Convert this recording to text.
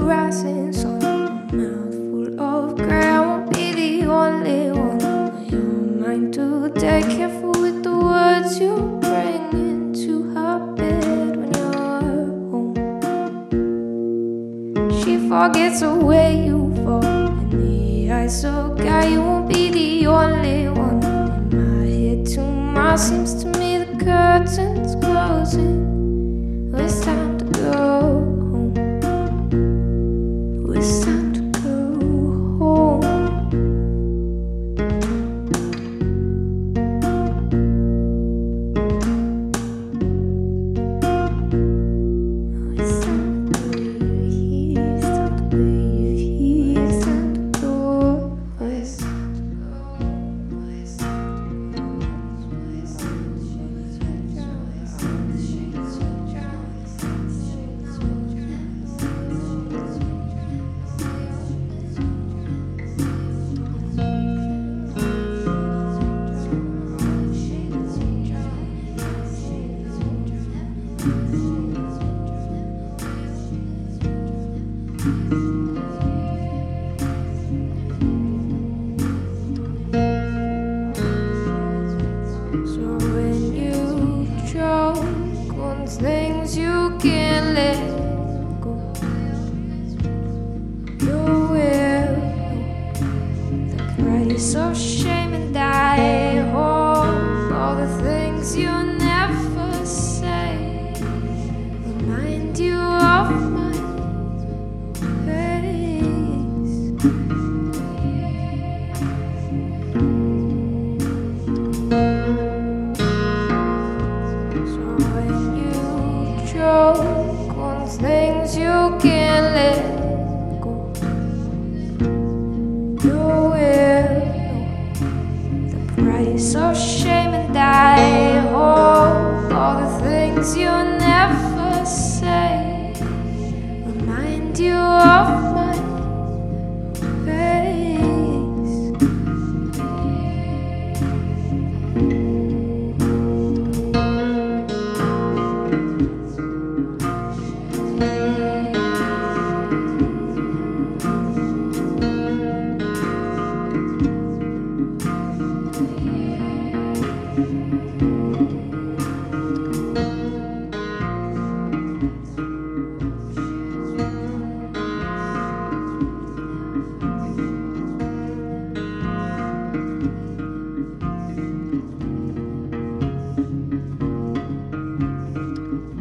rising sun, a mouthful of grey. I won't be the only one in your mind to take. Careful with the words you bring into her bed when you're home. She forgets the way you fall in the eyes of God. You won't be the only one in my head. Too much seems to me the curtains closing. It's time to go home. It's time to go home. It's time to leave here. It's time to leave here. It's time to go. It's time to go. It's time to go. It's time to So when you choke on things you can't let go, you will know the price of shame and die home. All the things you never say remind you of my face. When you choke on things you can't let go, you will know the price of shame and die home. All the things you never say remind you of